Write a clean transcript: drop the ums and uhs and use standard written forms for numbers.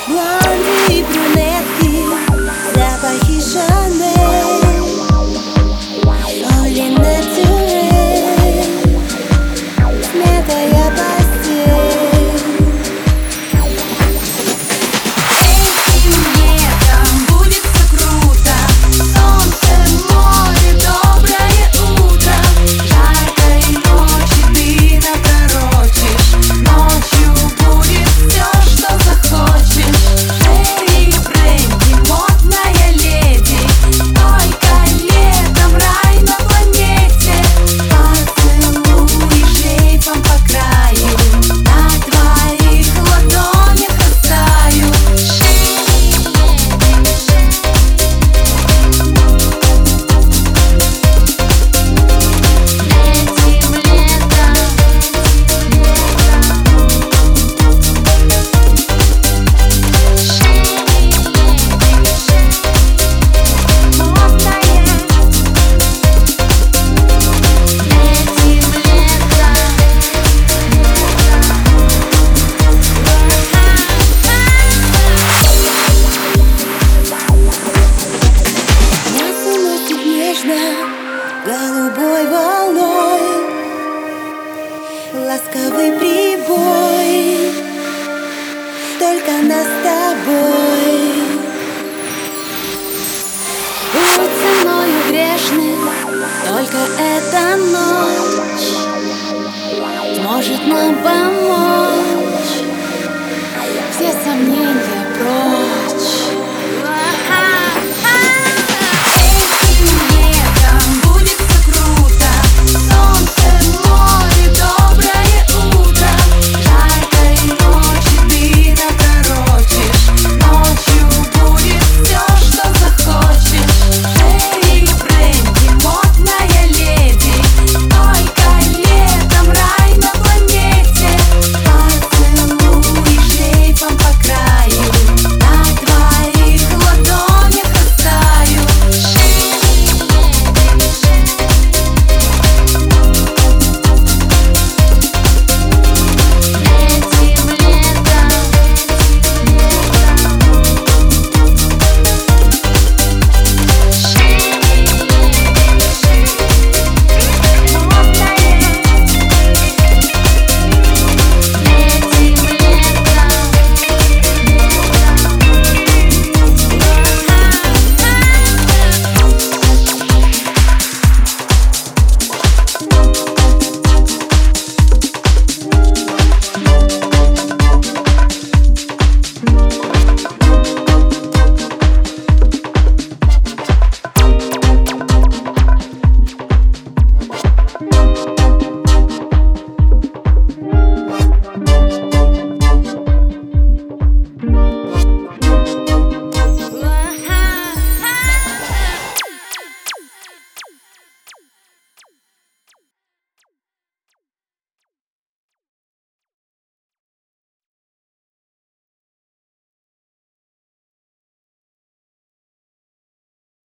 Блонди и брюнетки, запахи Шанель, Оли натюрель, смятая постель. Этим летом будет все круто. Солнце, море, доброе утро. Жаркой ночи ты наторочишь. Ночью будет все, что захочешь. Шерри, бренди, модная леди. Только летом рай на планете. Поцелуй шлейфом по краю. На твоих ладонях растаю. Этим летом голубой волной, ласковый прибой, только нас с тобой. Будь со мною грешным, только эта ночь сможет нам помочь. Все сомнения